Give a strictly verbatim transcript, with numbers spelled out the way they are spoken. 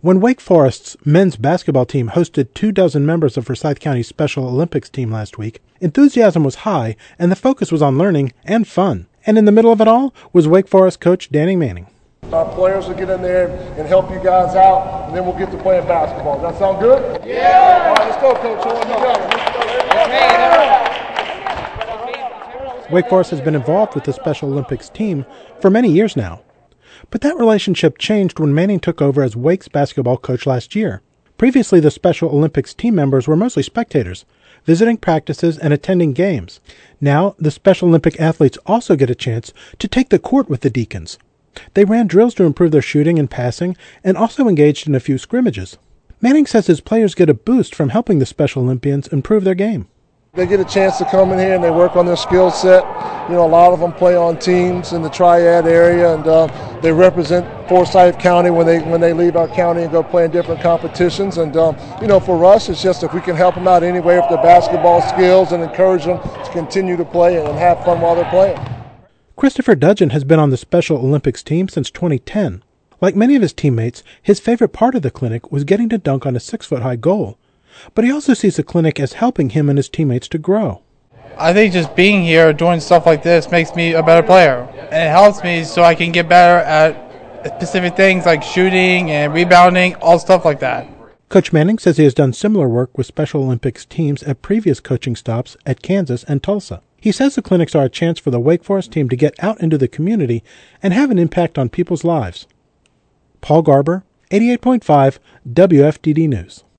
When Wake Forest's men's basketball team hosted two dozen members of Forsyth County's Special Olympics team last week, enthusiasm was high and the focus was on learning and fun. And in the middle of it all was Wake Forest coach Danny Manning. Our players will get in there and help you guys out, and then we'll get to playing basketball. Does that sound good? Yeah! All right, let's go, Coach. Let's go. Wake Forest has been involved with the Special Olympics team for many years now. But that relationship changed when Manning took over as Wake's basketball coach last year. Previously, the Special Olympics team members were mostly spectators, visiting practices and attending games. Now, the Special Olympic athletes also get a chance to take the court with the Deacons. They ran drills to improve their shooting and passing, and also engaged in a few scrimmages. Manning says his players get a boost from helping the Special Olympians improve their game. They get a chance to come in here and they work on their skill set. You know, a lot of them play on teams in the Triad area, and uh, they represent Forsyth County when they when they leave our county and go play in different competitions. And um, you know, for us, it's just if we can help them out anyway with their basketball skills and encourage them to continue to play and have fun while they're playing. Christopher Dudgeon has been on the Special Olympics team since twenty ten. Like many of his teammates, his favorite part of the clinic was getting to dunk on a six-foot-high goal. But he also sees the clinic as helping him and his teammates to grow. I think just being here, doing stuff like this, makes me a better player. And it helps me so I can get better at specific things like shooting and rebounding, all stuff like that. Coach Manning says he has done similar work with Special Olympics teams at previous coaching stops at Kansas and Tulsa. He says the clinics are a chance for the Wake Forest team to get out into the community and have an impact on people's lives. Paul Garber, eighty-eight point five W F D D News.